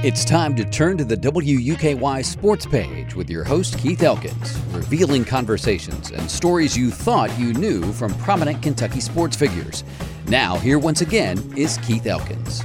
It's time to turn to the WUKY sports page with your host, Keith Elkins, revealing conversations and stories you thought you knew from prominent Kentucky sports figures. Now, here once again is Keith Elkins.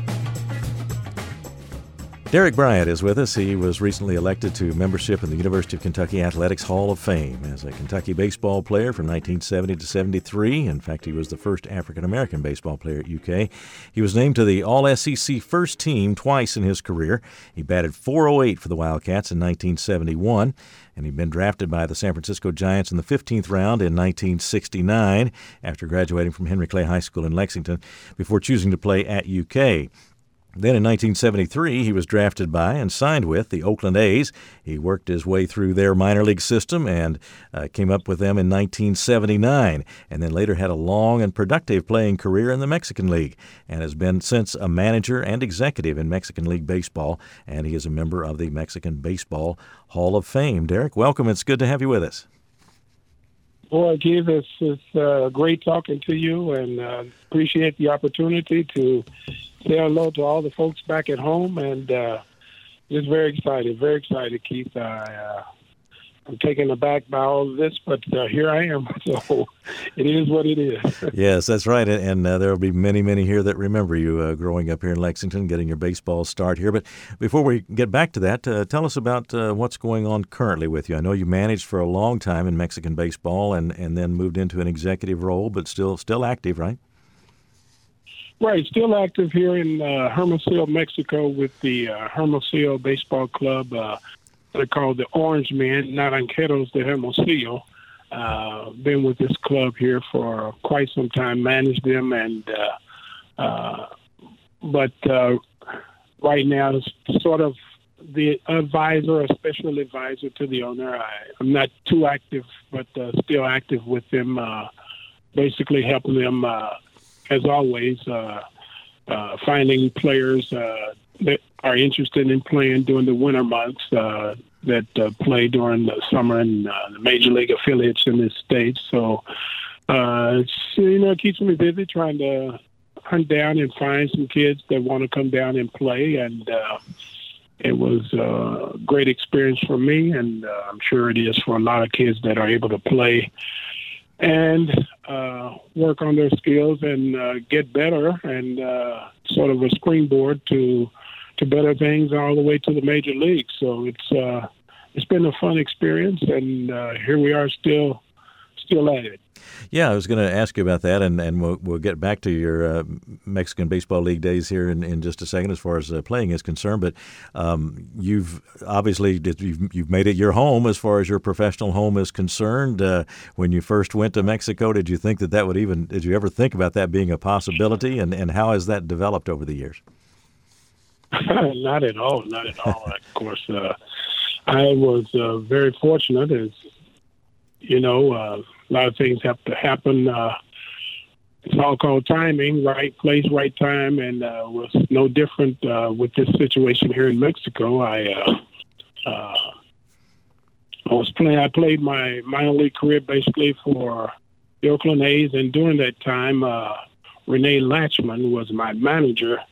Derek Bryant is with us. He was recently elected to membership in the University of Kentucky Athletics Hall of Fame as a Kentucky baseball player from 1970 to 73. In fact, he was the first African-American baseball player at UK. He was named to the All-SEC first team twice in his career. He batted .408 for the Wildcats in 1971, and he'd been drafted by the San Francisco Giants in the 15th round in 1969 after graduating from Henry Clay High School in Lexington before choosing to play at UK. Then in 1973, he was drafted by and signed with the Oakland A's. He worked his way through their minor league system and came up with them in 1979, and then later had a long and productive playing career in the Mexican League and has been since a manager and executive in Mexican League baseball, and he is a member of the Mexican Baseball Hall of Fame. Derek, welcome. It's good to have you with us. Boy, Keith, it's great talking to you, and appreciate the opportunity to say hello to all the folks back at home, and just very excited, Keith. I'm taken aback by all of this, but here I am, so it is what it is. Yes, that's right, and there will be many, many here that remember you growing up here in Lexington, getting your baseball start here. But before we get back to that, tell us about what's going on currently with you. I know you managed for a long time in Mexican baseball and then moved into an executive role, but still active, right? Right, still active here in Hermosillo, Mexico with the Hermosillo Baseball Club. They're called the Orange Men, Naranjeros de Hermosillo. Been with this club here for quite some time, managed them, and but right now it's sort of the advisor, a special advisor to the owner. I'm not too active, but still active with them, basically helping them, as always, finding players that are interested in playing during the winter months, that play during the summer in the major league affiliates in this state. So, it keeps me busy trying to hunt down and find some kids that want to come down and play. And it was a great experience for me, and I'm sure it is for a lot of kids that are able to play and work on their skills and get better, and sort of a springboard to better things all the way to the major leagues. So it's been a fun experience, and here we are still at it. Yeah, I was going to ask you about that, and we'll get back to your Mexican Baseball League days here in just a second as far as playing is concerned. But you've obviously you've made it your home as far as your professional home is concerned. When you first went to Mexico, did you think did you ever think about that being a possibility, and how has that developed over the years? Not at all. Of course, I was very fortunate. As you know, a lot of things have to happen. It's all called timing, right place, right time, and was no different with this situation here in Mexico. I played my minor league career basically for the Oakland A's, and during that time, Renee Latchman was my manager.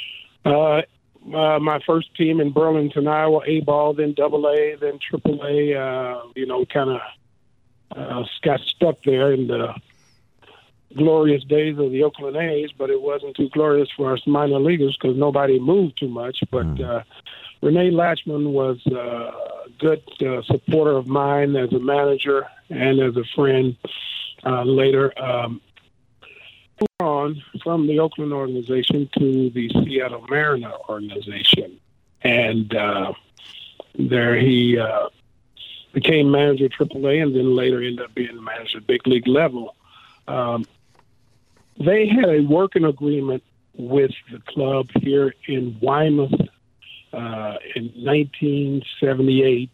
My first team in Burlington, Iowa, A-ball, then AA, then AAA, kind of got stuck there in the glorious days of the Oakland A's, but it wasn't too glorious for us minor leaguers because nobody moved too much. But Renee Latchman was a good supporter of mine as a manager and as a friend later. On from the Oakland organization to the Seattle Mariner organization, and there he became manager of AAA, and then later ended up being manager at big league level. They had a working agreement with the club here in Weymouth in 1978.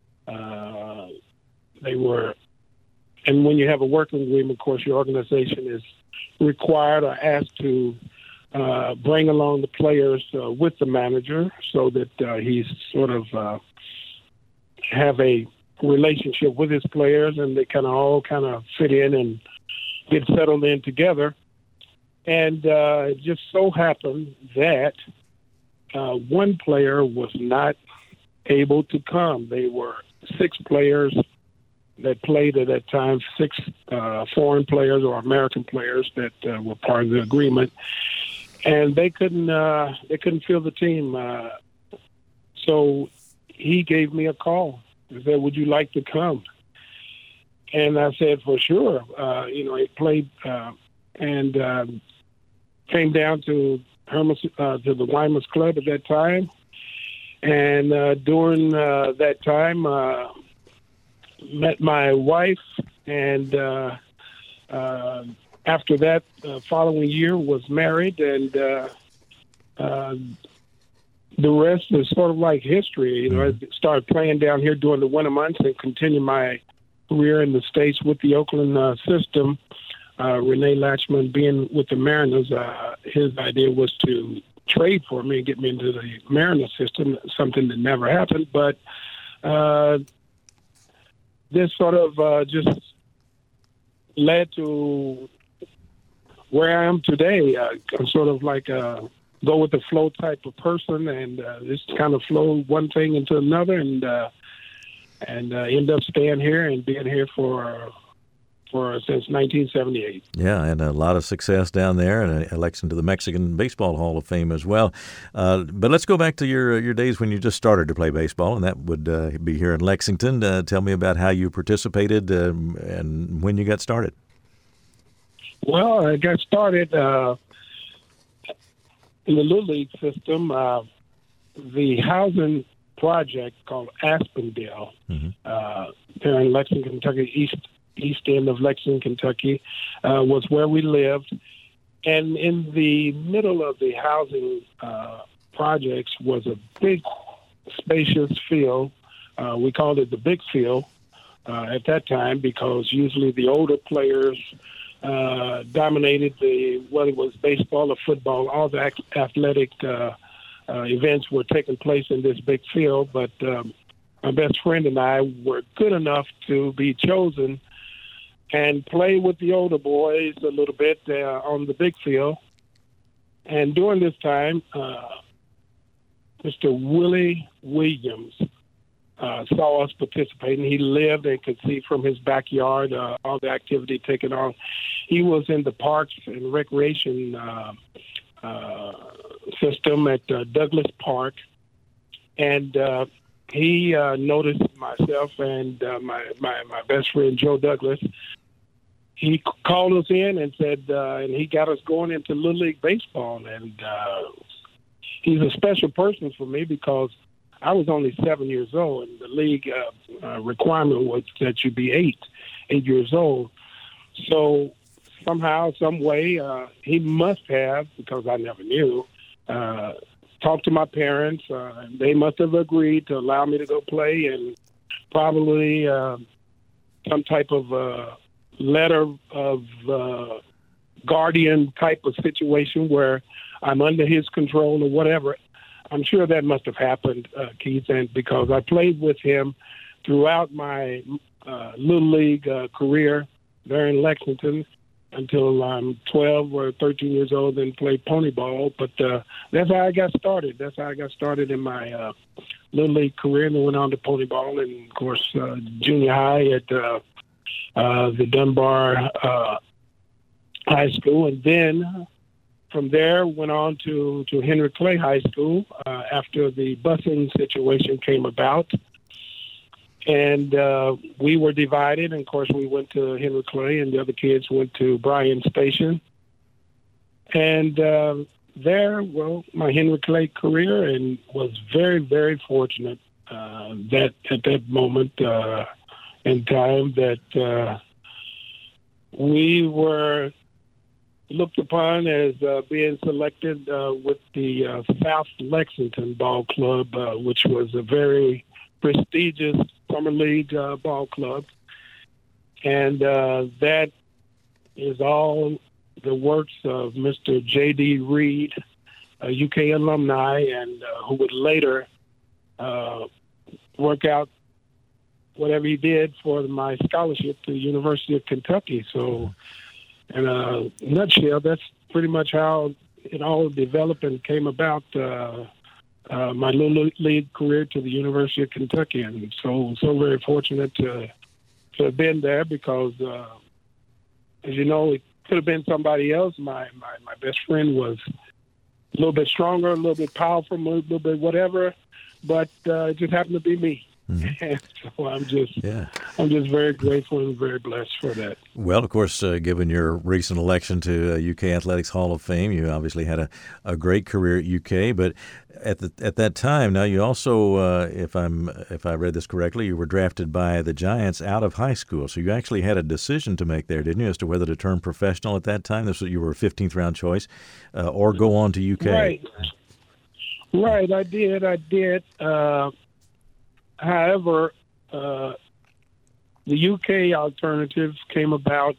And when you have a working agreement, of course, your organization is required or asked to bring along the players with the manager so that he's sort of have a relationship with his players, and they all fit in and get settled in together. And it just so happened that one player was not able to come. They were 6 players that played at that time, 6 foreign players or American players that were part of the agreement, and they couldn't fill the team. So he gave me a call. He said, "Would you like to come?" And I said, "For sure." He played and came down to to the Wyman's Club at that time, and during that time, met my wife, and after that, following year was married, and the rest is sort of like history. I started playing down here during the winter months and continued my career in the States with the Oakland system. Renee Latchman, being with the Mariners, his idea was to trade for me and get me into the Mariners system, something that never happened. But this sort of just led to where I am today. I'm sort of like a go with the flow type of person, and just kind of flow one thing into another, and end up staying here and being here for since 1978. Yeah, and a lot of success down there, and an election to the Mexican Baseball Hall of Fame as well. But let's go back to your days when you just started to play baseball, and that would be here in Lexington. Tell me about how you participated and when you got started. Well, I got started in the Little League system. The housing project called Aspendale, there in Lexington, Kentucky, east end of Lexington, Kentucky, was where we lived. And in the middle of the housing projects was a big, spacious field. We called it the big field at that time because usually the older players dominated whether it was baseball or football. All the athletic events were taking place in this big field. But my best friend and I were good enough to be chosen and play with the older boys a little bit on the big field. And during this time, Mr. Willie Williams saw us participating. He lived and could see from his backyard all the activity taken on. He was in the Parks and Recreation system at Douglas Park, and he noticed myself and my best friend Joe Douglas. He called us in and said, and he got us going into Little League Baseball. And he's a special person for me because I was only 7 years old, and the league requirement was that you be 8 years old. So somehow, some way, he must have, because I never knew, talked to my parents. They must have agreed to allow me to go play, and probably some type of letter of guardian type of situation where I'm under his control or whatever. I'm sure that must have happened, Keith, and because I played with him throughout my Little League career there in Lexington until I'm 12 or 13 years old and played pony ball. But that's how I got started. That's how I got started in my Little League career, and then went on to pony ball and, of course, junior high at the Dunbar High School. And then from there, went on to Henry Clay High School after the busing situation came about. And we were divided. And, of course, we went to Henry Clay, and the other kids went to Bryan Station. And there, well, my Henry Clay career, and was very, very fortunate that at that moment in time that we were looked upon as being selected with the South Lexington Ball Club, which was a very prestigious summer league ball club. And that is all the works of Mr. J.D. Reed, a UK alumni, and who would later work out whatever he did for my scholarship to the University of Kentucky. So in a nutshell, that's pretty much how it all developed and came about my little league career to the University of Kentucky, and so very fortunate to have been there because, as you know, it could have been somebody else. My best friend was a little bit stronger, a little bit powerful, a little bit whatever, but it just happened to be me. Mm-hmm. And so I'm just very grateful and very blessed for that. Well, of course, given your recent election to UK Athletics Hall of Fame, you obviously had a great career at UK. But at that time, now you also, if I read this correctly, you were drafted by the Giants out of high school. So you actually had a decision to make there, didn't you, as to whether to turn professional at that time? You were a 15th round choice, or go on to UK. Right. I did. However, the UK alternative came about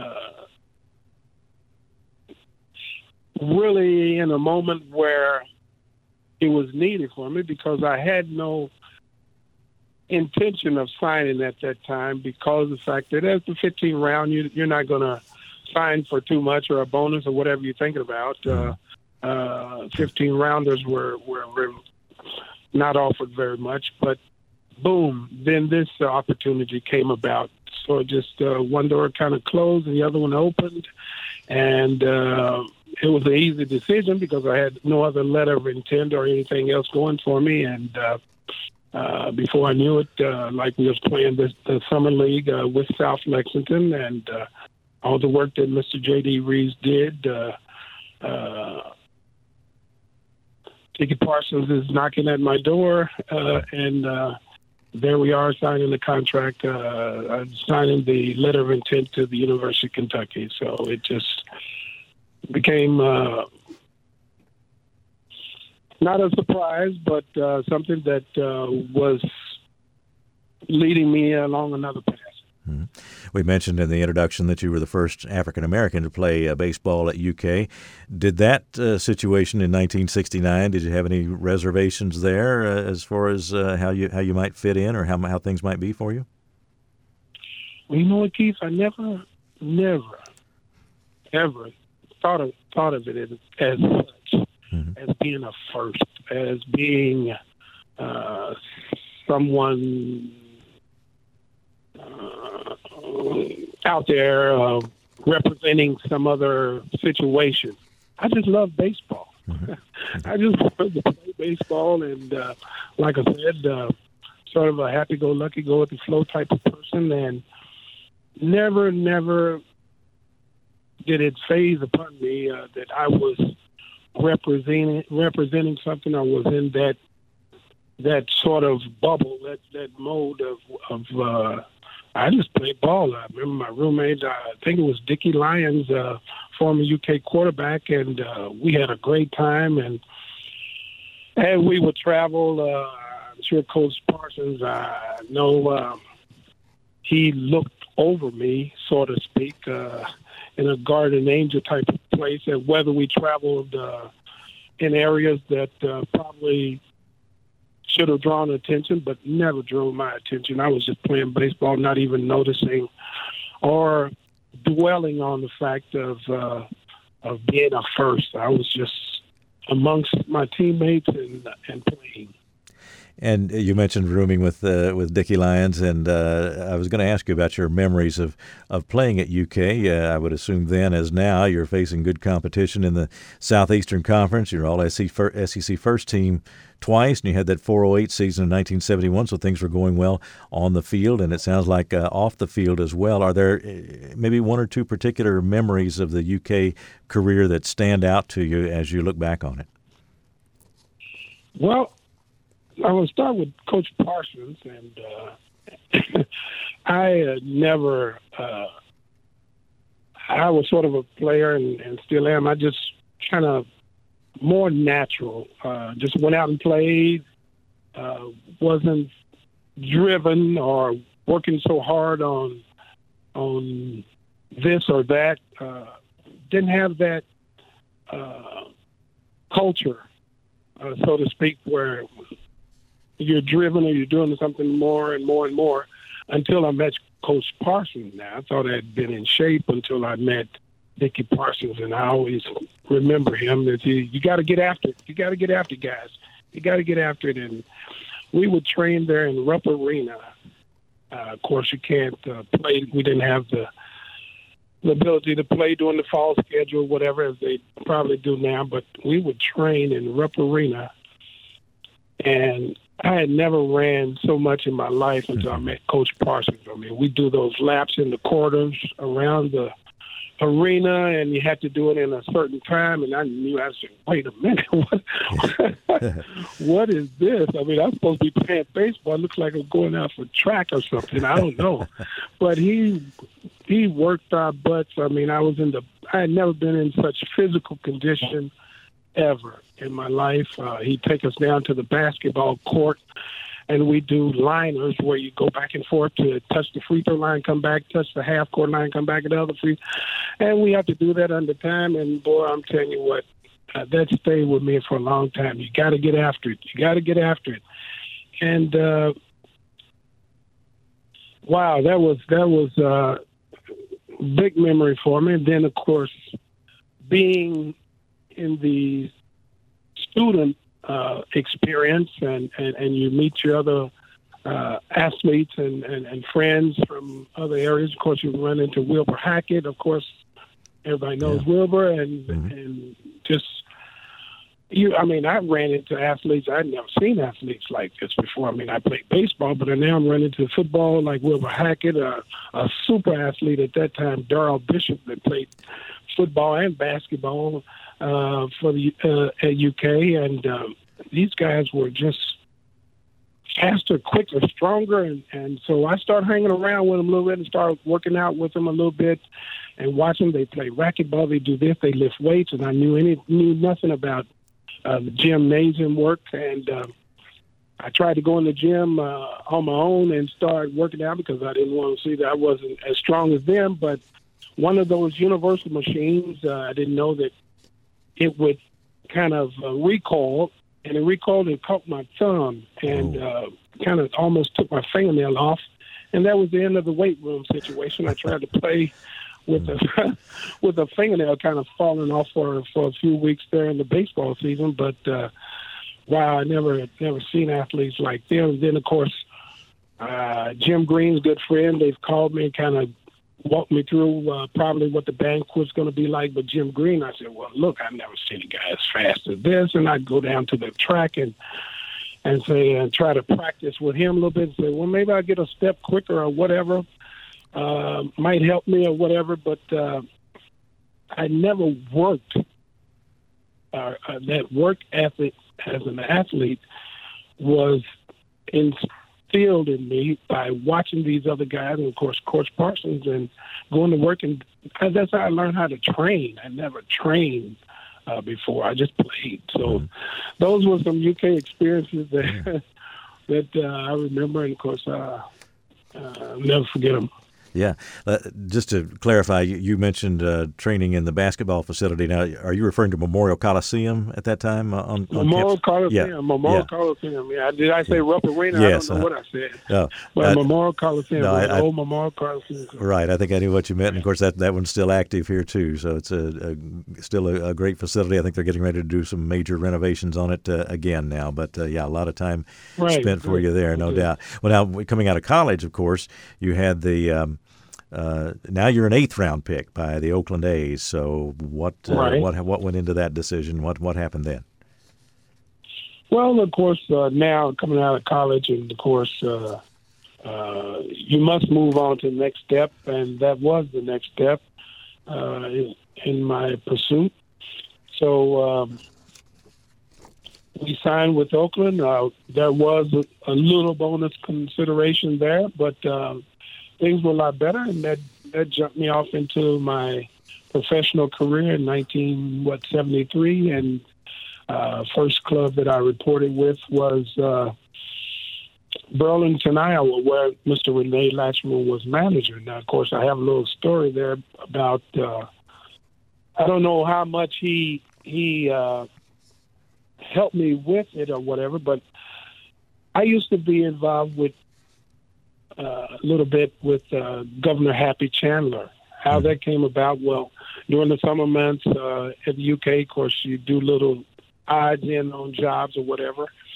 really in a moment where it was needed for me because I had no intention of signing at that time because of the fact that as the 15th round, you're not going to sign for too much or a bonus or whatever you're thinking about. 15 rounders were not offered very much, but boom, then this opportunity came about. So just one door kind of closed and the other one opened. And it was an easy decision because I had no other letter of intent or anything else going for me. And before I knew it, like we was playing the Summer League with South Lexington and all the work that Mr. J.D. Reeves did, Dickie Parsons is knocking at my door, and there we are signing the contract, signing the letter of intent to the University of Kentucky. So it just became not a surprise, but something that was leading me along another path. Mm-hmm. We mentioned in the introduction that you were the first African-American to play baseball at UK. Did that situation in 1969, did you have any reservations there as far as how you might fit in or how things might be for you? Well, you know what, Keith? I never, ever thought of it as such, as being a first, as being someone out there representing some other situation. I just love baseball. I just wanted to play baseball, and like I said, sort of a happy-go-lucky, go-with-the-flow type of person, and never did it phase upon me that I was representing something. I was in that sort of bubble, that mode of I just played ball. I remember my roommate, I think it was Dickie Lyons, former UK quarterback, and we had a great time. And we would travel. I'm sure Coach Parsons, I know he looked over me, so to speak, in a guardian angel type of place. And whether we traveled in areas that probably should have drawn attention, but never drew my attention. I was just playing baseball, not even noticing or dwelling on the fact of being a first. I was just amongst my teammates and playing. And you mentioned rooming with Dickie Lyons, and I was going to ask you about your memories of playing at UK. I would assume then, as now, you're facing good competition in the Southeastern Conference. You're all SEC first team twice, and you had that 408 season in 1971, so things were going well on the field, and it sounds like off the field as well. Are there maybe one or two particular memories of the UK career that stand out to you as you look back on it? Well, I will start with Coach Parsons, and I never. I was sort of a player, and still am. I just kind of more natural. Just went out and played. Wasn't driven or working so hard on this or that. Didn't have that culture, so to speak, where you're driven or you're doing something more and more and more until I met Coach Parsons. Now, I thought I had been in shape until I met Dickie Parsons, and I always remember him that you got to get after it. You got to get after it, guys. You got to get after it. And we would train there in Rupp Arena. Of course, you can't play. We didn't have the ability to play during the fall schedule, whatever, as they probably do now. But we would train in Rupp Arena. And I had never ran so much in my life until I met Coach Parsons. I mean, we do those laps in the quarters around the arena, and you had to do it in a certain time. And I knew, I said, wait a minute, what is this? I mean, I'm supposed to be playing baseball. It looks like I'm going out for track or something. I don't know. But he worked our butts. I mean, I had never been in such physical condition ever in my life. He'd take us down to the basketball court, and we do liners where you go back and forth to touch the free throw line, come back, touch the half court line, come back another free. And we have to do that under time. And, boy, I'm telling you what, that stayed with me for a long time. You got to get after it. You got to get after it. And, wow, that was a big memory for me. And then, of course, being in the student experience, and you meet your other athletes and friends from other areas. Of course, you run into Wilbur Hackett. Of course, everybody knows Wilbur, and just I mean, I ran into athletes. I'd never seen athletes like this before. I mean, I played baseball, but now I'm running into football like Wilbur Hackett, a super athlete at that time, Darrell Bishop, that played football and basketball for the at UK, and these guys were just faster, quicker, stronger, and so I started hanging around with them a little bit and started working out with them a little bit and watching. They play racquetball, they do this, they lift weights, and I knew nothing about the gymnasium work, and I tried to go in the gym on my own and start working out because I didn't want to see that I wasn't as strong as them. But one of those universal machines, I didn't know that it would kind of recoil, and it recoiled and caught my thumb and kind of almost took my fingernail off. And that was the end of the weight room situation. I tried to play with a fingernail kind of falling off for a few weeks there in the baseball season. But, wow, I never seen athletes like them. And then, of course, Jim Green's a good friend. They've called me and kind of walked me through probably what the bank was going to be like. But Jim Green, I said, well, look, I've never seen a guy as fast as this. And I'd go down to the track and try to practice with him a little bit and say, well, maybe I'll get a step quicker or whatever. Might help me or whatever. But I never worked that work ethic as an athlete was instilled in me by watching these other guys, and of course Coach Parsons, and going to work. And that's how I learned how to train. I never trained before. I just played. So those were some UK experiences that I remember, and of course I'll never forget them. Yeah. Just to clarify, you mentioned training in the basketball facility. Now, are you referring to Memorial Coliseum at that time? Memorial Coliseum. Yeah. Memorial Coliseum. Yeah. Did I say Rupp Arena? Yes. I don't know what I said. No, but Memorial Coliseum. No, Old Memorial Coliseum. Right. I think I knew what you meant. And, of course, that one's still active here, too. So it's still a great facility. I think they're getting ready to do some major renovations on it again now. But, a lot of time spent for you there, no doubt. Well, now, coming out of college, of course, you had the now you're an 8th round pick by the Oakland A's. So what went into that decision? What happened then? Well, of course, now coming out of college, and of course, you must move on to the next step, and that was the next step in my pursuit. So we signed with Oakland. There was a little bonus consideration there, but things were a lot better, and that jumped me off into my professional career in 1973. And first club that I reported with was Burlington, Iowa, where Mr. Renee Latchman was manager. Now, of course, I have a little story there about I don't know how much he helped me with it or whatever, but I used to be involved with a little bit with Governor Happy Chandler. How that came about? Well, during the summer months at the UK, of course, you do little odds in on jobs or whatever.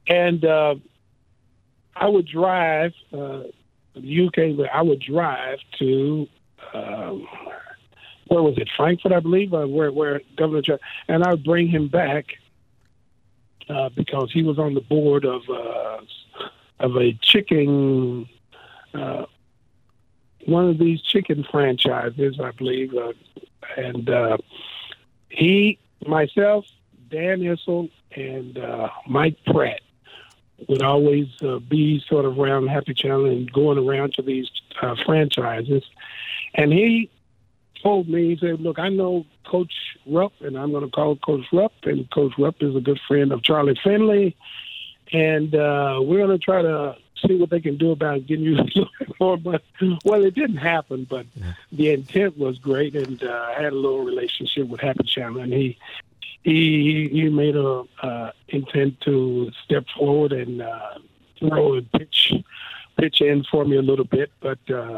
And I would drive the UK. I would drive to where was it? Frankfurt, I believe, where Governor Trump, and I would bring him back because he was on the board of a chicken, one of these chicken franchises, I believe, and he, myself, Dan Issel, and Mike Pratt would always be sort of around Happy Channel and going around to these franchises. And he told me, he said, look, I know Coach Rupp, and I'm going to call Coach Rupp, and Coach Rupp is a good friend of Charlie Finley, and we're going to try to see what they can do about getting you more. But, well, it didn't happen, but the intent was great, and I had a little relationship with Happy Channel, and he made a intent to step forward and throw and pitch in for me a little bit, but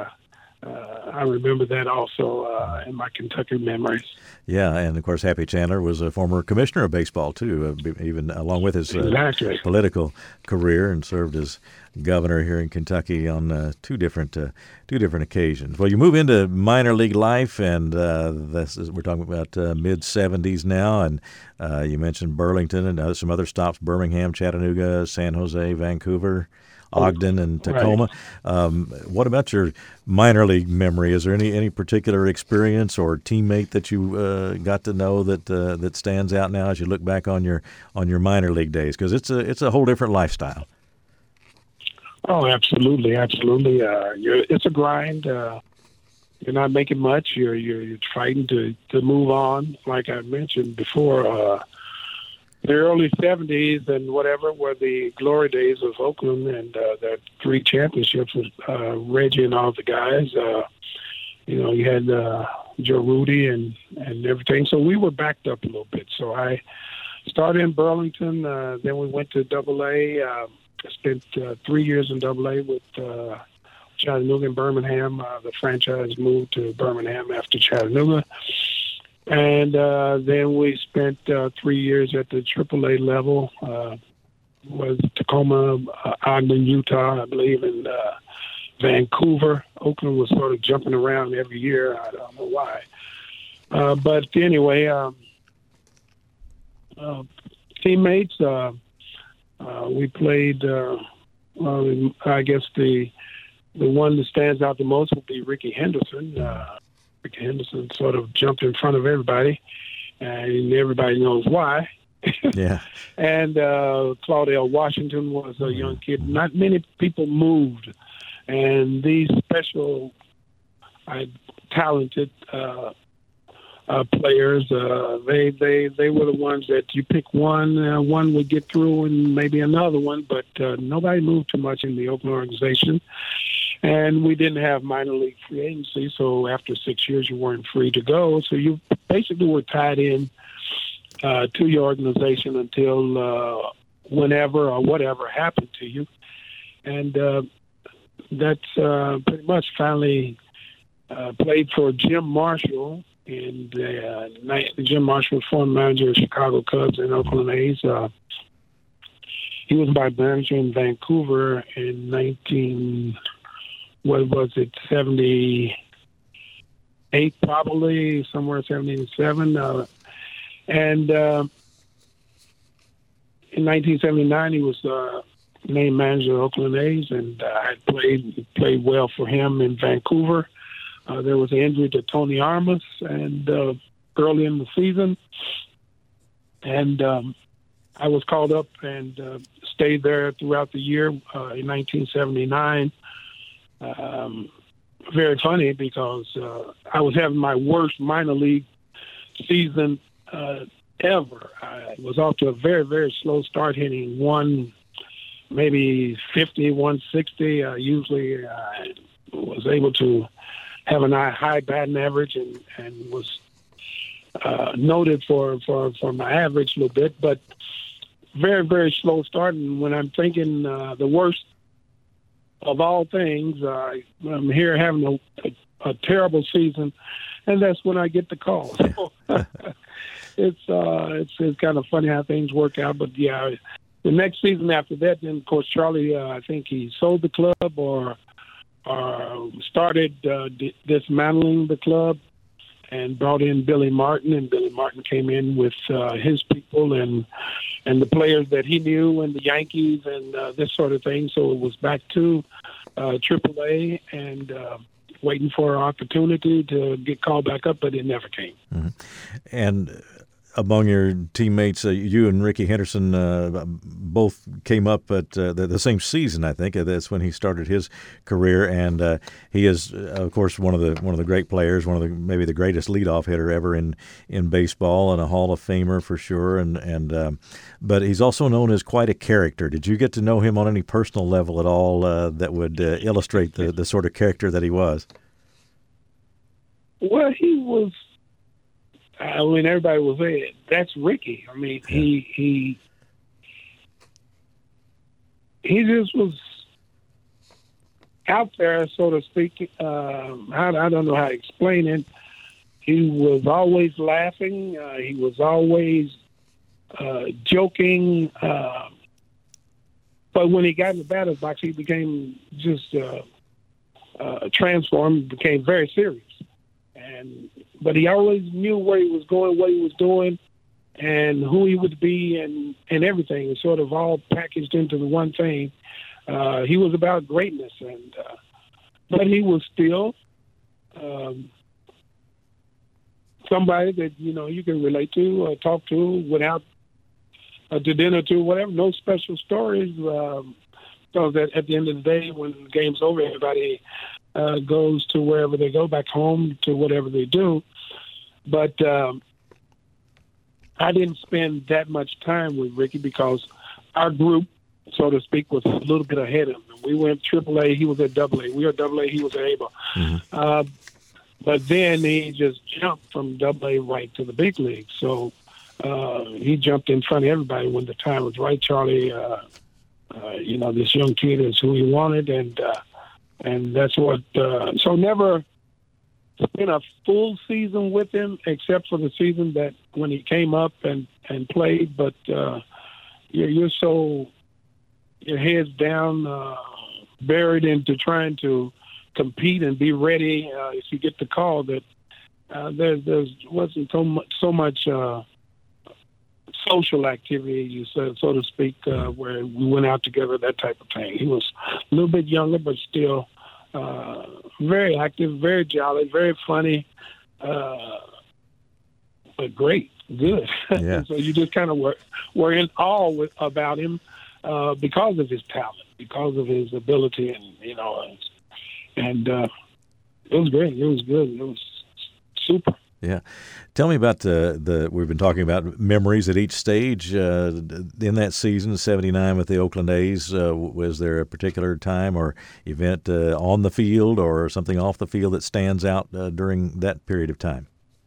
I remember that also in my Kentucky memories. Yeah, and of course, Happy Chandler was a former commissioner of baseball too, even along with his political career, and served as governor here in Kentucky on two different occasions. Well, you move into minor league life, and we're talking about mid '70s now, and you mentioned Burlington and some other stops: Birmingham, Chattanooga, San Jose, Vancouver, Ogden, and Tacoma. Right. What about your minor league memory? Is there any particular experience or teammate that you got to know that stands out now as you look back on your minor league days? Because it's a whole different lifestyle. Oh, absolutely. It's a grind. You're not making much. You're fighting to move on. Like I mentioned before, the early 70s and whatever were the glory days of Oakland, and the 3 championships with Reggie and all the guys. You had Joe Rudy and everything. So we were backed up a little bit. So I started in Burlington. Then we went to AA. Spent 3 years in AA with Chattanooga and Birmingham. The franchise moved to Birmingham after Chattanooga. And then we spent 3 years at the AAA level, was Tacoma, Ogden, Utah, I believe, and Vancouver. Oakland was sort of jumping around every year. I don't know why. But anyway, teammates, we played, I guess the one that stands out the most would be Ricky Henderson. Ricky Henderson sort of jumped in front of everybody, and everybody knows why. Yeah. And Claudell Washington was a young kid. Not many people moved, and these special, talented players, they were the ones that you pick one would get through, and maybe another one, but nobody moved too much in the Oakland organization. And we didn't have minor league free agency, so after 6 years, you weren't free to go. So you basically were tied in to your organization until whenever or whatever happened to you. And that's pretty much finally played for Jim Marshall. And Jim Marshall was former manager of Chicago Cubs and Oakland A's. He was my manager in Vancouver in 78 probably, somewhere 77. And in 1979, he was named manager of Oakland A's, and I played well for him in Vancouver. There was an injury to Tony Armas and early in the season, and I was called up and stayed there throughout the year in 1979. Very funny because I was having my worst minor league season ever. I was off to a very, very slow start, hitting maybe 50, 160. Usually I was able to have a high batting average and was noted for my average a little bit, but very, very slow start. And when I'm thinking the worst of all things, I'm here having a terrible season, and that's when I get the call. So it's kind of funny how things work out. But yeah, the next season after that, then of course Charlie, I think he sold the club or started dismantling the club and brought in Billy Martin, and Billy Martin came in with his people and the players that he knew and the Yankees and this sort of thing. So it was back to AAA and waiting for an opportunity to get called back up, but it never came. Mm-hmm. And among your teammates, you and Rickey Henderson both came up at the same season. I think that's when he started his career, and he is, of course, one of the great players, maybe the greatest leadoff hitter ever in baseball, and a Hall of Famer for sure. And but he's also known as quite a character. Did you get to know him on any personal level at all that would illustrate the sort of character that he was? Well, he was. I mean, everybody was saying, that's Rickey. I mean, he just was out there, so to speak. I don't know how to explain it. He was always laughing. He was always joking. But when he got in the batter's box, he became just transformed, became very serious. But he always knew where he was going, what he was doing, and who he would be, and everything. It sort of all packaged into the one thing. He was about greatness, but he was still somebody that you can relate to, or talk to, without to dinner to, whatever. No special stories, because at the end of the day, when the game's over, everybody goes to wherever they go, back home to whatever they do. But I didn't spend that much time with Rickey because our group, so to speak, was a little bit ahead of him. We went AAA, he was at AA. We were AA, he was at ABA. Mm-hmm. But then he just jumped from AA right to the big league. So he jumped in front of everybody when the time was right. Charlie, this young kid is who he wanted, and that's what. So never spent a full season with him, except for the season that when he came up and played. But you're so your head's down, buried into trying to compete and be ready if you get the call. That there wasn't so much social activity, so to speak, where we went out together, that type of thing. He was a little bit younger, but still very active, very jolly, very funny, but great, good. Yeah. So you just kind of were in awe about him because of his talent, because of his ability, and it was great. It was good. It was super. Yeah. Tell me about we've been talking about memories at each stage. In that season, 79 with the Oakland A's, was there a particular time or event on the field or something off the field that stands out during that period of time?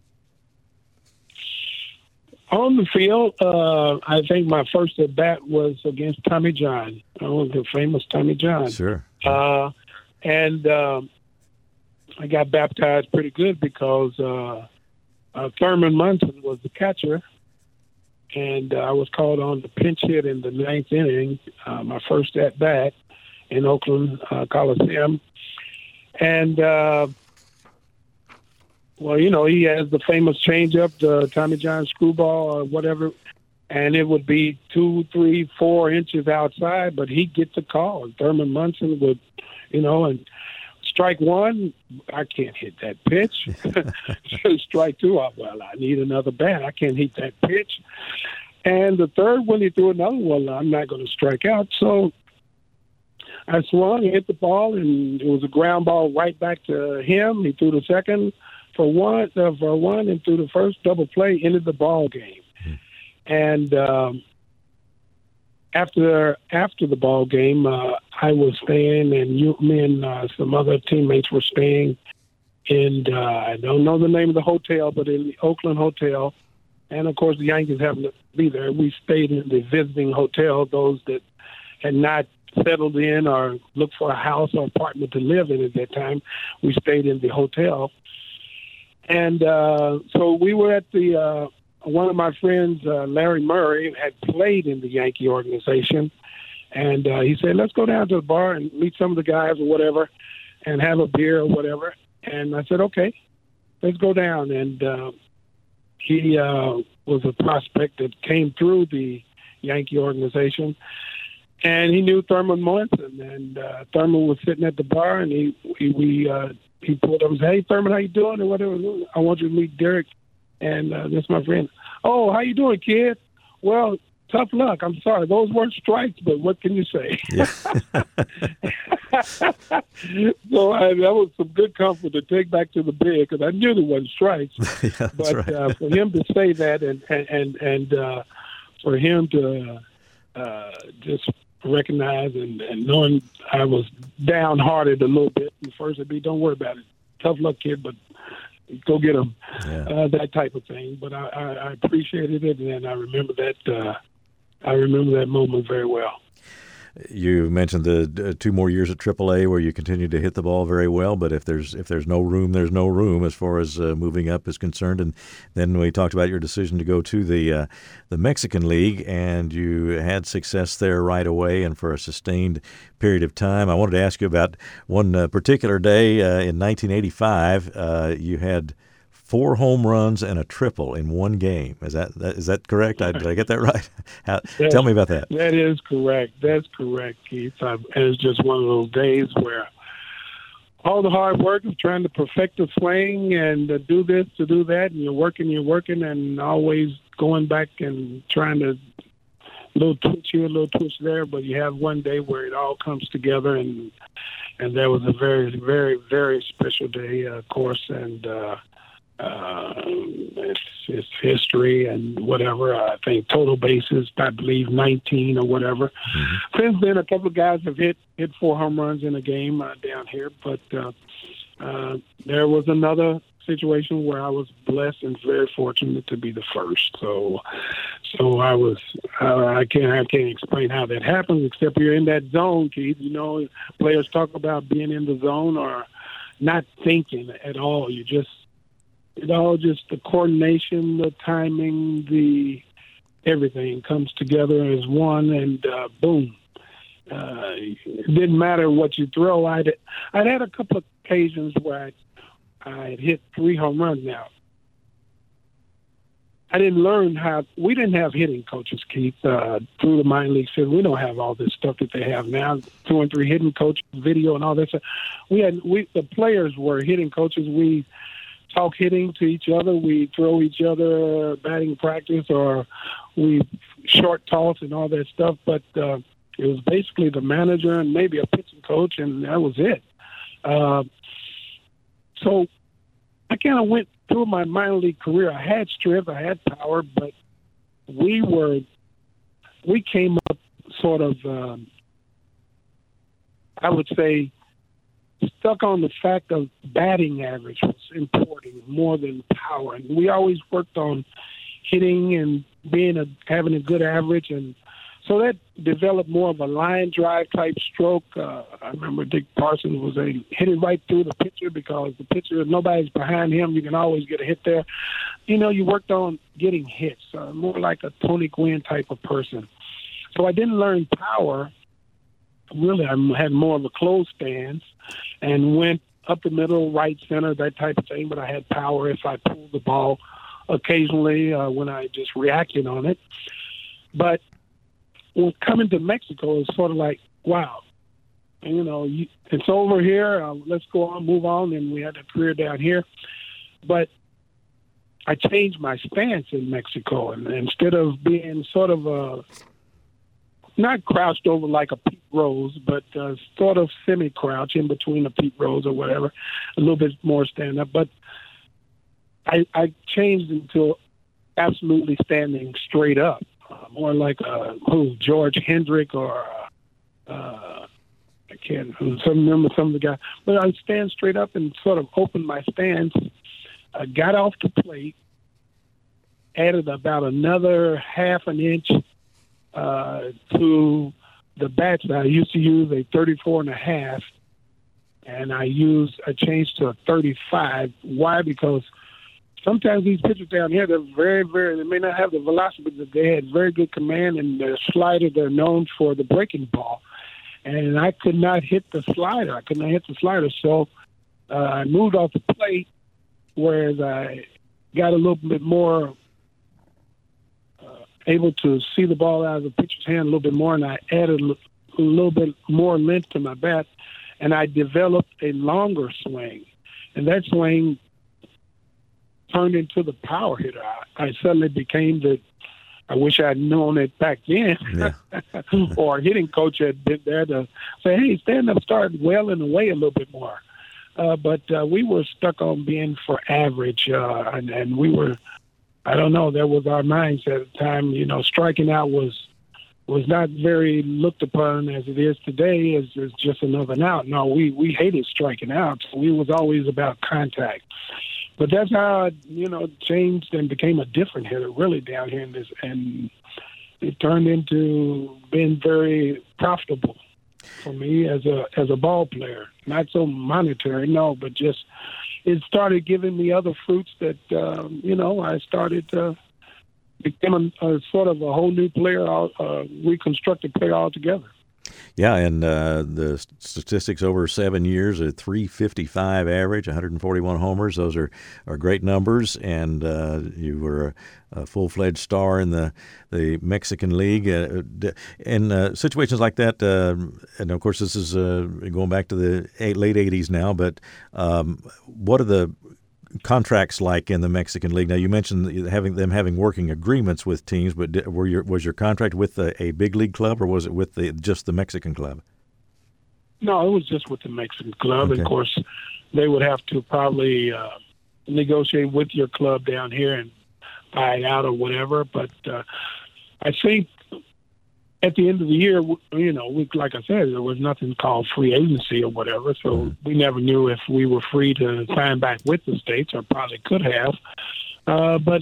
On the field, I think my first at-bat was against Tommy John. The famous Tommy John. Sure. And I got baptized pretty good because Thurman Munson was the catcher, and I was called on to pinch hit in the ninth inning, my first at-bat in Oakland Coliseum. And, he has the famous changeup, the Tommy John screwball or whatever, and it would be 2, 3, 4 inches outside, but he'd get the call. And Thurman Munson would, and strike one, I can't hit that pitch. Strike two, I need another bat. I can't hit that pitch. And the third one, he threw another one. I'm not going to strike out. So I swung, hit the ball, and it was a ground ball right back to him. He threw the second for one, and threw the first, double play, ended the ball game. And after the ball game, I was staying, and me and some other teammates were staying in, I don't know the name of the hotel, but in the Oakland Hotel. And, of course, the Yankees happened to be there. We stayed in the visiting hotel, those that had not settled in or looked for a house or apartment to live in at that time. We stayed in the hotel. And so we were at the one of my friends, Larry Murray, had played in the Yankee organization. And he said, let's go down to the bar and meet some of the guys or whatever and have a beer or whatever. And I said, okay, let's go down. And he was a prospect that came through the Yankee organization. And he knew Thurman Munson. And Thurman was sitting at the bar, and he pulled up and said, hey, Thurman, how you doing? And whatever. I want you to meet Derek. And that's my friend. Oh, how you doing, kid? Well, tough luck. I'm sorry. Those weren't strikes, but what can you say? Yeah. So that was some good comfort to take back to the bed because I knew there wasn't strikes. Yeah, but right. For him to say that and for him to just recognize and knowing I was downhearted a little bit, and first it'd be, don't worry about it. Tough luck, kid, but go get them. Yeah. That type of thing. But I appreciated it, and I remember that. I remember that moment very well. You mentioned the 2 more years at AAA where you continued to hit the ball very well, but if there's no room, there's no room as far as moving up is concerned. And then we talked about your decision to go to the Mexican League, and you had success there right away and for a sustained period of time. I wanted to ask you about one particular day in 1985. You had 4 home runs and a triple in one game. Is that correct? Did I get that right? Tell me about that. That is correct. That's correct, Keith. It was just one of those days where all the hard work of trying to perfect the swing and do this, to do that, and you're working, and always going back and trying to little twitch here, a little twitch there, but you have one day where it all comes together, and that was a very, very, very special day, of course, and it's history and whatever. I think total bases, I believe 19 or whatever. Mm-hmm. Since then, a couple of guys have hit 4 home runs in a game down here, but there was another situation where I was blessed and very fortunate to be the first. So I was. I can't explain how that happens, except you're in that zone, Keith. You know, players talk about being in the zone or not thinking at all. It all just the coordination, the timing, the everything comes together as one, and boom. It didn't matter what you throw. I'd had a couple of occasions where I hit 3 home runs. Now, I didn't learn we didn't have hitting coaches, Keith, through the minor league system. We don't have all this stuff that they have now, 2 and 3 hitting coaches, video and all that stuff. The players were hitting coaches. We talk hitting to each other. We throw each other batting practice, or we short toss and all that stuff. But it was basically the manager and maybe a pitching coach, and that was it. So I kind of went through my minor league career. I had strength, I had power, but we came up sort of, I would say, stuck on the fact of batting average was important more than power. And we always worked on hitting and having a good average. And so that developed more of a line drive type stroke. I remember Dick Parsons was hit it right through the pitcher because the pitcher, nobody's behind him. You can always get a hit there. You know, you worked on getting hits, more like a Tony Gwynn type of person. So I didn't learn power. Really, I had more of a closed stance and went up the middle, right, center, that type of thing. But I had power if I pulled the ball occasionally when I just reacted on it. But when coming to Mexico, it's sort of like, wow, you know, it's over here. Let's go on, move on. And we had a career down here. But I changed my stance in Mexico. And instead of being sort of not crouched over like a Pete Rose, but sort of semi-crouch in between a Pete Rose or whatever, a little bit more stand-up. But I changed into absolutely standing straight up, more like George Hendrick or I can't remember some of the guys. But I stand straight up and sort of opened my stance, got off the plate, added about another half an inch to the bats. I used to use a 34.5, and I changed to a 35. Why? Because sometimes these pitchers down here, they're very, very, they may not have the velocity, but they had very good command, and their slider, they're known for the breaking ball. And I could not hit the slider. So I moved off the plate, whereas I got a little bit more able to see the ball out of the pitcher's hand a little bit more, and I added a little bit more length to my bat, and I developed a longer swing. And that swing turned into the power hitter. I suddenly became I wish I'd known it back then, or a hitting coach had been there to say, hey, stand-up started welling away a little bit more. But we were stuck on being for average, and we were, I don't know, that was our mindset at the time. You know, striking out was not very looked upon as it is today as just another out. No, we hated striking out. So we was always about contact. But that's how I, changed and became a different hitter really down here in this, and it turned into being very profitable for me as a ball player. Not so monetary, no, but just it started giving me other fruits that I started to become a sort of a whole new player, reconstructed player altogether. Yeah, and the statistics over 7 years, a .355 average, 141 homers. Those are great numbers, and you were a full-fledged star in the Mexican League. In situations like that, and of course this is going back to the late 80s now, but what are the contracts like in the Mexican League? Now, you mentioned having working agreements with teams, but was your contract with a big league club, or was it with just the Mexican club? No, it was just with the Mexican club. Okay. Of course, they would have to probably negotiate with your club down here and buy it out or whatever. But I think at the end of the year, like I said, there was nothing called free agency or whatever, so we never knew if we were free to sign back with the States, or probably could have. But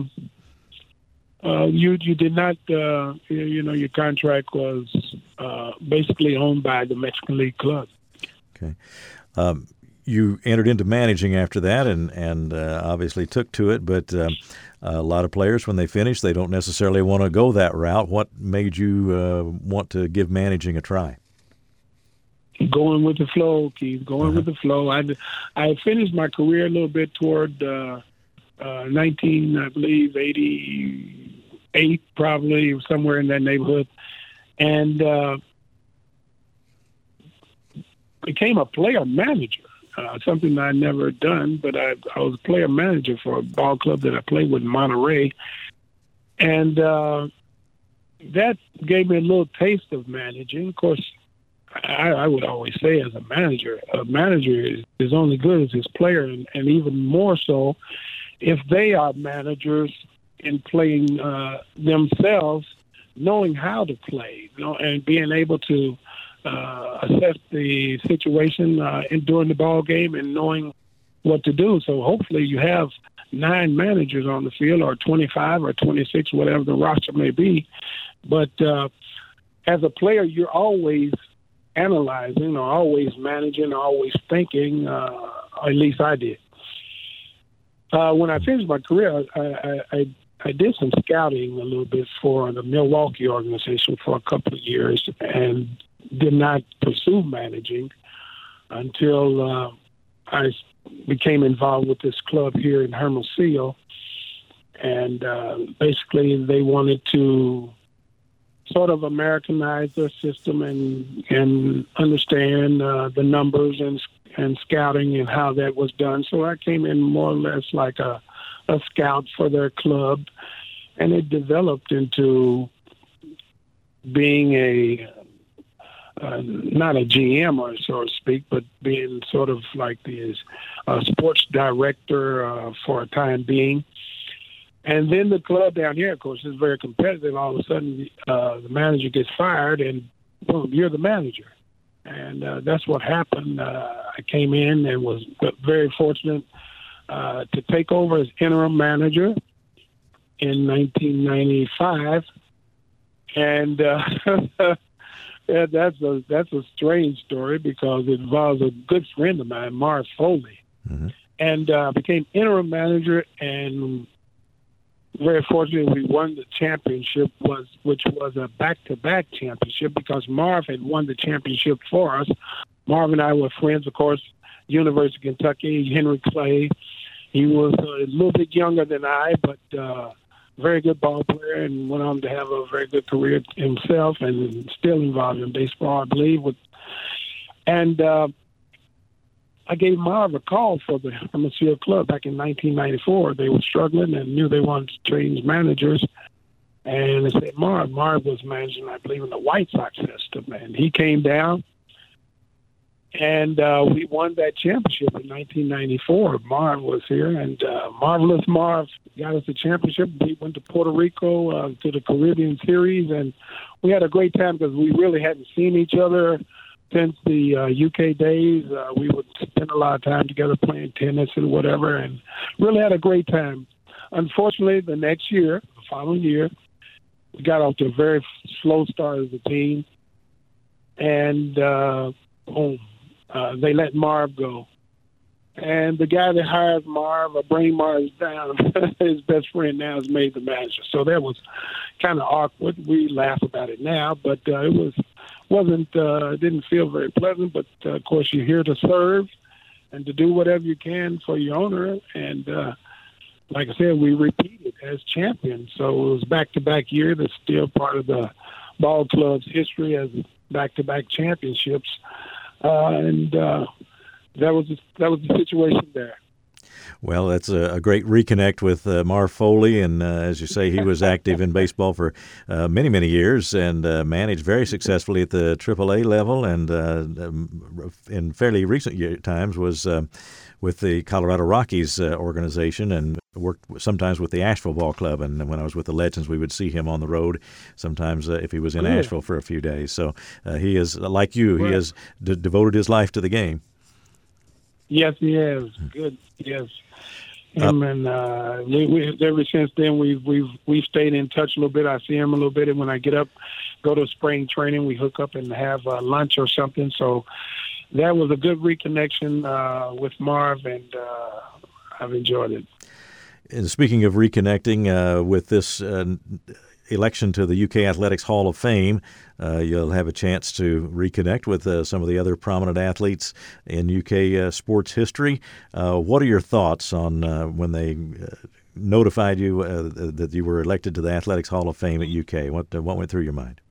you did not, your contract was basically owned by the Mexican League club. Okay. You entered into managing after that, and obviously took to it, but a lot of players, when they finish, they don't necessarily want to go that route. What made you want to give managing a try? Going with the flow, Keith. With the flow. I finished my career a little bit toward 88, probably somewhere in that neighborhood, and became a player manager. Something I never done, but I was a player manager for a ball club that I played with in Monterey. And that gave me a little taste of managing. Of course, I would always say as a manager is only good as his player, and even more so if they are managers in playing themselves, knowing how to play, and being able to assess the situation during the ball game and knowing what to do. So hopefully you have 9 managers on the field, or 25 or 26, whatever the roster may be. But as a player, you're always analyzing, or always managing, or always thinking, or at least I did. When I finished my career, I did some scouting a little bit for the Milwaukee organization for a couple of years, and did not pursue managing until I became involved with this club here in Hermosillo. And basically they wanted to sort of Americanize their system and understand the numbers and scouting and how that was done. So I came in more or less like a scout for their club, and it developed into being not a GM, or so to speak, but being sort of like the sports director for a time being. And then the club down here, of course, is very competitive. All of a sudden, the manager gets fired, and boom, you're the manager. And that's what happened. I came in and was very fortunate to take over as interim manager in 1995. And yeah, that's a strange story, because it involves a good friend of mine, Morris Foley. Mm-hmm. and became interim manager. And very fortunately, we won the championship, which was a back-to-back championship because Marv had won the championship for us. Marv and I were friends, of course. University of Kentucky, Henry Clay. He was a little bit younger than I, but very good ball player, and went on to have a very good career himself, and still involved in baseball, I believe. And I gave Marv a call for the Hermosillo Club back in 1994. They were struggling and knew they wanted to change managers. And I said, Marv was managing, I believe, in the White Sox system. And he came down, and we won that championship in 1994. Marv was here, and Marvelous Marv got us the championship. We went to Puerto Rico to the Caribbean Series, and we had a great time because we really hadn't seen each other since the UK days. We would spend a lot of time together playing tennis and whatever, and really had a great time. Unfortunately, the next year, the following year, we got off to a very slow start as a team, and they let Marv go. And the guy that hired Marv, bring Marv down, his best friend now is made the manager. So that was kind of awkward. We laugh about it now, but it didn't feel very pleasant. But of course, you're here to serve and to do whatever you can for your owner. And like I said, we repeated as champions. So it was back-to-back year. That's still part of the ball club's history as back-to-back championships. That was the situation there. Well, that's a great reconnect with Marv Foley, and as you say, he was active in baseball for many, many years and managed very successfully at the AAA level, and in fairly recent times was with the Colorado Rockies organization and worked sometimes with the Asheville Ball Club. And when I was with the Legends, we would see him on the road sometimes if he was in Asheville for a few days. So he is, like you, he has devoted his life to the game. Yes, he has. Good. Yes. Him and we ever since then we've stayed in touch a little bit. I see him a little bit, and when I get up, go to spring training, we hook up and have lunch or something. So that was a good reconnection with Marv, and I've enjoyed it. And speaking of reconnecting with this election to the UK Athletics Hall of Fame, you'll have a chance to reconnect with some of the other prominent athletes in UK sports history. What are your thoughts on when they notified you that you were elected to the Athletics Hall of Fame at UK? What went through your mind?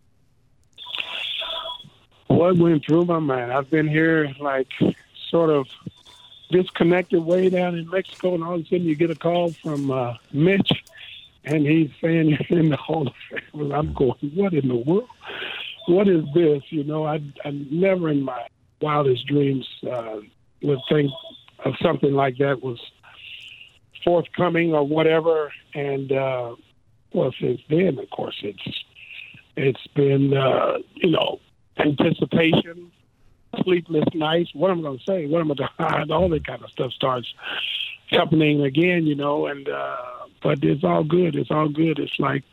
What went through my mind? I've been here sort of disconnected way down in Mexico, and all of a sudden you get a call from Mitch, and he's saying you're in the Hall of Fame. I'm going, what in the world? What is this? I never in my wildest dreams would think of something like that was forthcoming or whatever. And, since then, of course, it's been, anticipation, sleepless nights. What am I going to say? What am I going to hide? All that kind of stuff starts happening again, and but it's all good. It's all good. It's like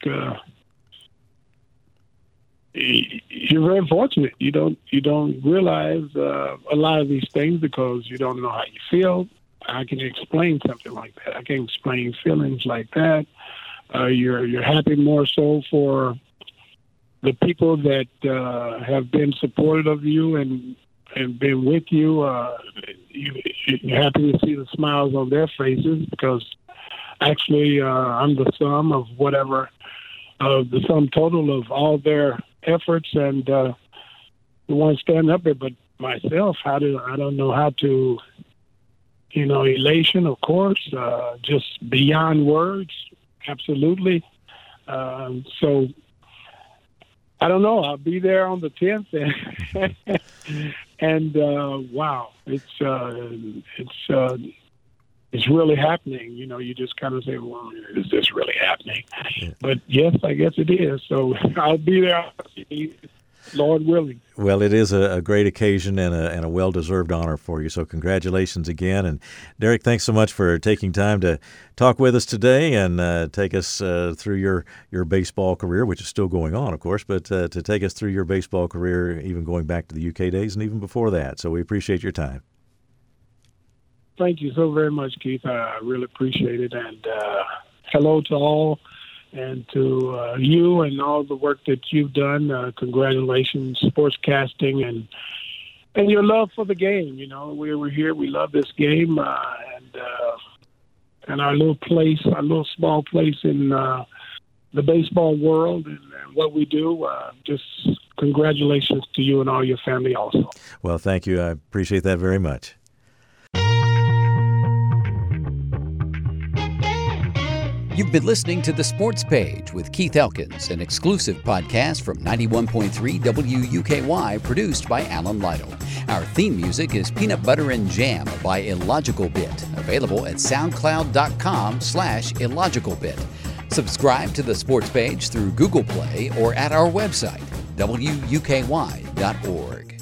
you're very fortunate. You don't realize a lot of these things because you don't know how you feel. I can explain something like that. I can explain feelings like that. You're happy more so for the people that have been supportive of you and been with you. You're happy to see the smiles on their faces because actually I'm the sum of the sum total of all their efforts and the ones standing up there. But myself, I don't know how to, elation, of course, just beyond words, absolutely. So I don't know. I'll be there on the 10th, and wow, it's really happening. You just kind of say, well, is this really happening? Yeah. But yes, I guess it is. So I'll be there, Lord willing. Well, it is a great occasion and a well-deserved honor for you. So congratulations again. And Derek, thanks so much for taking time to talk with us today and take us through your baseball career, which is still going on, of course, but to take us through your baseball career, even going back to the UK days and even before that. So we appreciate your time. Thank you so very much, Keith. I really appreciate it. And hello to all, and to you and all the work that you've done. Congratulations, sportscasting, and your love for the game. You know, we're here. We love this game, and our little place, our little small place in the baseball world, and what we do. Just congratulations to you and all your family also. Well, thank you. I appreciate that very much. You've been listening to The Sports Page with Keith Elkins, an exclusive podcast from 91.3 WUKY, produced by Alan Lytle. Our theme music is Peanut Butter and Jam by Illogical Bit, available at soundcloud.com/illogicalbit. Subscribe to The Sports Page through Google Play or at our website, WUKY.org.